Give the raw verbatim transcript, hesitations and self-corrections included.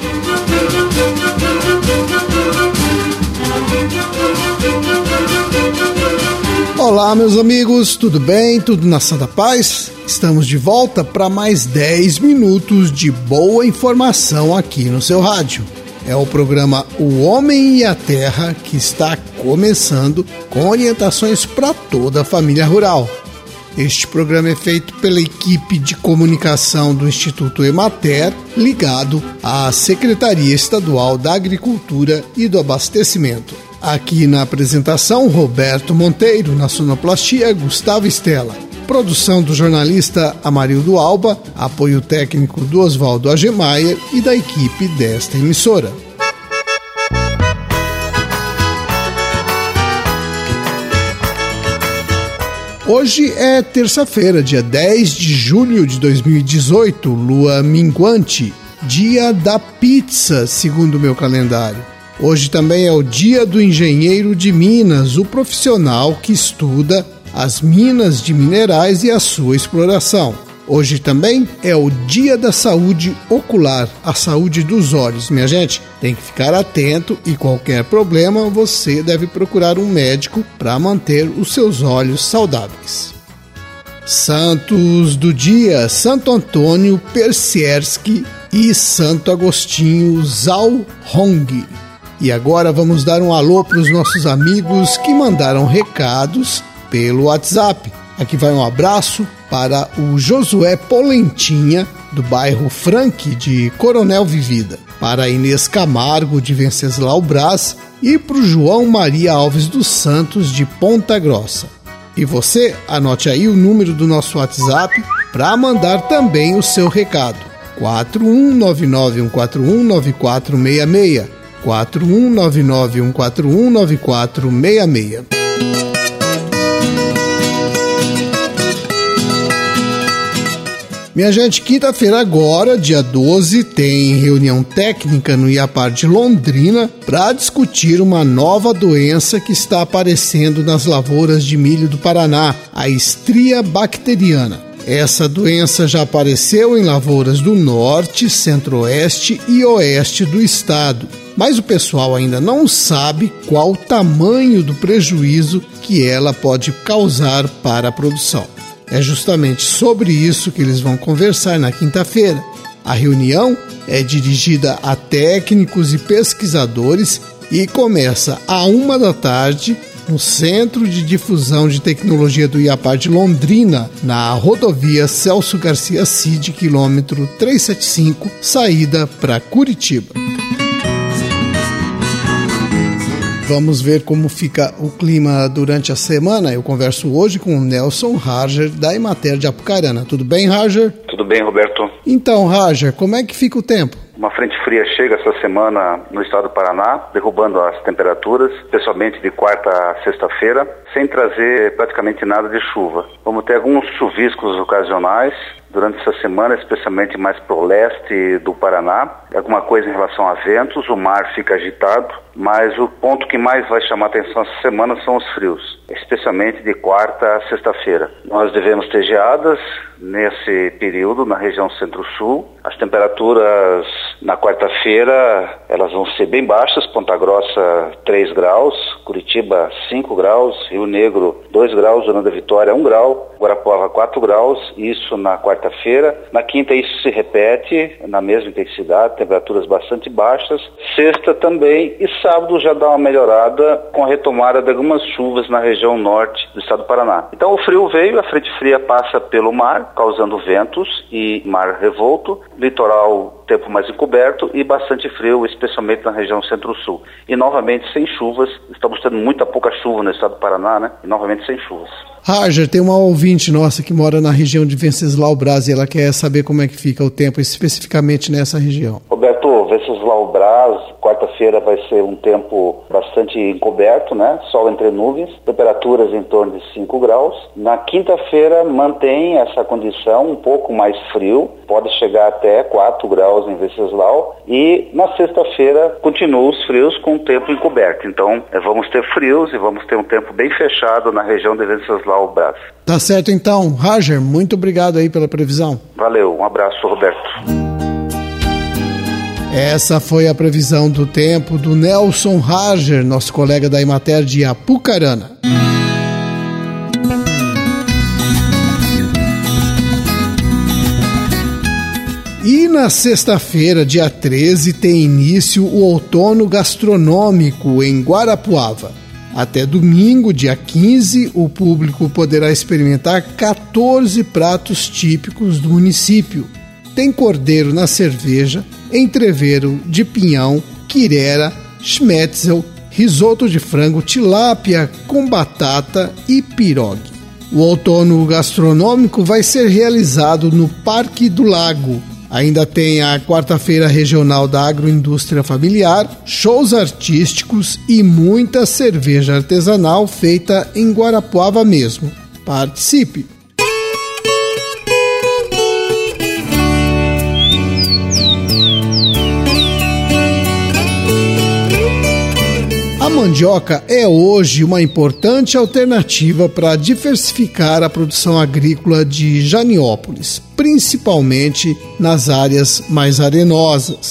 Olá, meus amigos, tudo bem? Tudo na santa paz? Estamos de volta para mais dez minutos de boa informação aqui no seu rádio. É o programa O Homem e a Terra que está começando com orientações para toda a família rural. Este programa é feito pela equipe de comunicação do Instituto Emater, ligado à Secretaria Estadual da Agricultura e do Abastecimento. Aqui na apresentação, Roberto Monteiro, na sonoplastia, Gustavo Estela. Produção do jornalista Amarildo Alba, apoio técnico do Oswaldo Agemeyer e da equipe desta emissora. Hoje é terça-feira, dia dez de julho de dois mil e dezoito, lua minguante, dia da pizza, segundo o meu calendário. Hoje também é o dia do engenheiro de Minas, o profissional que estuda as minas de minerais e a sua exploração. Hoje também é o dia da saúde ocular, a saúde dos olhos. Minha gente, tem que ficar atento e qualquer problema você deve procurar um médico para manter os seus olhos saudáveis. Santos do dia: Santo Antônio Persierski e Santo Agostinho Zalhong. E agora vamos dar um alô para os nossos amigos que mandaram recados pelo WhatsApp. Aqui vai um abraço para o Josué Polentinha, do bairro Franque, de Coronel Vivida, para a Inês Camargo, de Venceslau Brás, e para o João Maria Alves dos Santos, de Ponta Grossa. E você, anote aí o número do nosso WhatsApp para mandar também o seu recado. quatro um nove nove um quatro um nove quatro seis seis. quatro um nove nove um quatro um nove quatro seis seis. Minha gente, quinta-feira agora, dia doze, tem reunião técnica no IAPAR de Londrina para discutir uma nova doença que está aparecendo nas lavouras de milho do Paraná, a estria bacteriana. Essa doença já apareceu em lavouras do norte, centro-oeste e oeste do estado, mas o pessoal ainda não sabe qual o tamanho do prejuízo que ela pode causar para a produção. É justamente sobre isso que eles vão conversar na quinta-feira. A reunião é dirigida a técnicos e pesquisadores e começa à uma da tarde no Centro de Difusão de Tecnologia do IAPAR de Londrina, na rodovia Celso Garcia Cid, quilômetro trezentos e setenta e cinco, saída para Curitiba. Vamos ver como fica o clima durante a semana. Eu converso hoje com o Nelson Harger, da Emater de Apucarana. Tudo bem, Harger? Tudo bem, Roberto. Então, Harger, como é que fica o tempo? Uma frente fria chega essa semana no estado do Paraná, derrubando as temperaturas, especialmente de quarta a sexta-feira, sem trazer praticamente nada de chuva. Vamos ter alguns chuviscos ocasionais durante essa semana, especialmente mais para o leste do Paraná. Alguma coisa em relação a ventos, o mar fica agitado, mas o ponto que mais vai chamar atenção essa semana são os frios, especialmente de quarta a sexta-feira. Nós devemos ter geadas nesse período na região centro-sul. As temperaturas na quarta-feira elas vão ser bem baixas, Ponta Grossa três graus, Curitiba cinco graus, Rio Negro dois graus, Zona da Vitória um grau, Guarapuava quatro graus, isso na quarta-feira. Na quinta isso se repete na mesma intensidade, temperaturas bastante baixas. Sexta também, e sábado já dá uma melhorada com a retomada de algumas chuvas na região norte do estado do Paraná. Então o frio veio, a frente fria passa pelo mar, causando ventos e mar revolto, litoral tempo mais encoberto e bastante frio, especialmente na região centro-sul. E novamente sem chuvas, estamos tendo muita pouca chuva no estado do Paraná, né? E novamente sem chuvas. Harger, tem uma ouvinte nossa que mora na região de Venceslau Brás e ela quer saber como é que fica o tempo especificamente nessa região. Roberto, Venceslau Brás, quarta-feira vai ser um tempo bastante encoberto, né? Sol entre nuvens, temperaturas em torno de cinco graus. Na quinta-feira mantém essa condição, um pouco mais frio, pode chegar até quatro graus em Venceslau. E na sexta-feira continuam os frios com o tempo encoberto. Então vamos ter frios e vamos ter um tempo bem fechado na região de Venceslau Brás. Tá certo então. Harger, muito obrigado aí pela previsão. Valeu, um abraço, Roberto. Essa foi a previsão do tempo do Nelson Harger, nosso colega da Emater de Apucarana. E na sexta-feira, dia treze, tem início o outono gastronômico em Guarapuava. Até domingo, dia quinze, o público poderá experimentar quatorze pratos típicos do município. Tem cordeiro na cerveja, entrevero de pinhão, quirera, schmetzel, risoto de frango, tilápia com batata e pirogue. O outono gastronômico vai ser realizado no Parque do Lago. Ainda tem a quarta-feira regional da agroindústria familiar, shows artísticos e muita cerveja artesanal feita em Guarapuava mesmo. Participe! A mandioca é hoje uma importante alternativa para diversificar a produção agrícola de Janiópolis, principalmente nas áreas mais arenosas.